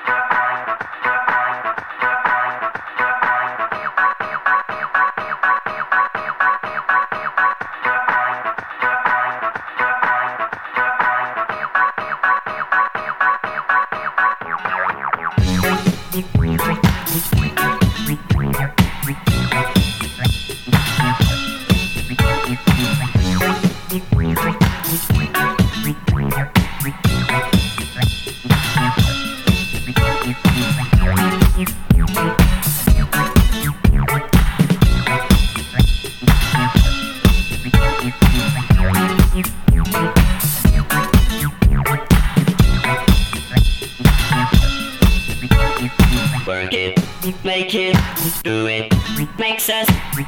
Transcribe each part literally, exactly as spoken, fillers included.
Work it, make it, do it, makes us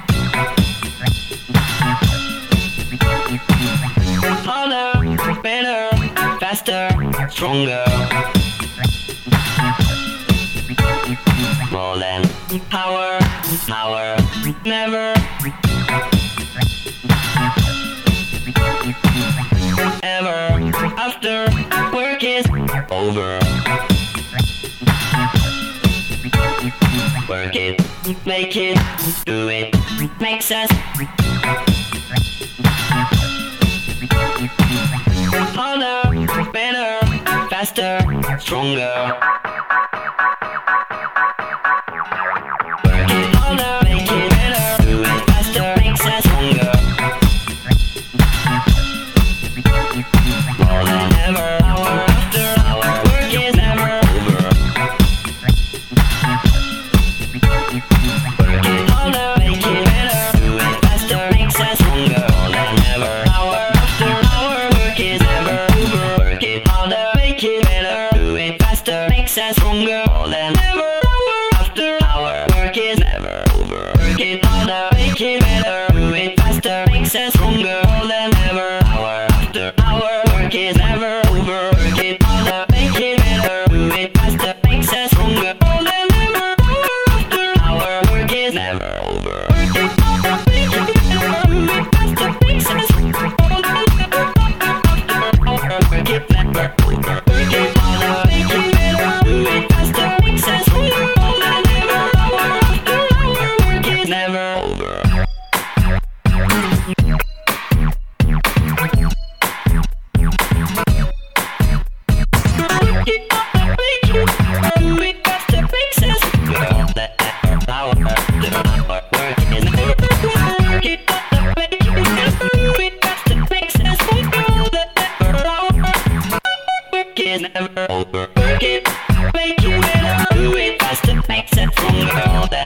harder, better, faster, stronger. More than power, power, never ever after work is over. Work it, make it, do it, makes us harder, better, faster, stronger. Work it harder, make it better, do it faster, makes us stronger. More than ever, hour after hour, work is never over. Work it harder, make it better, do it faster, makes us stronger. More than ever, hour after hour, work is never over. Work it harder, make it better, do it faster, makes us stronger. More than ever, hour after hour, work is never over. Work it harder, make it better, do it faster, makes us stronger. More than ever, hour after hour, work is never over. Work it harder, make it better, do it faster, makes us stronger. More than ever, hour after hour, work is never over. Work it harder, make it better, do it faster, makes us stronger. More than ever, hour after hour, work is never over. Work it harder, make it better, do it faster, makes us stronger. More than ever, hour after hour, work is never over. Never over. Work it, make it better, do it faster, makes it stronger.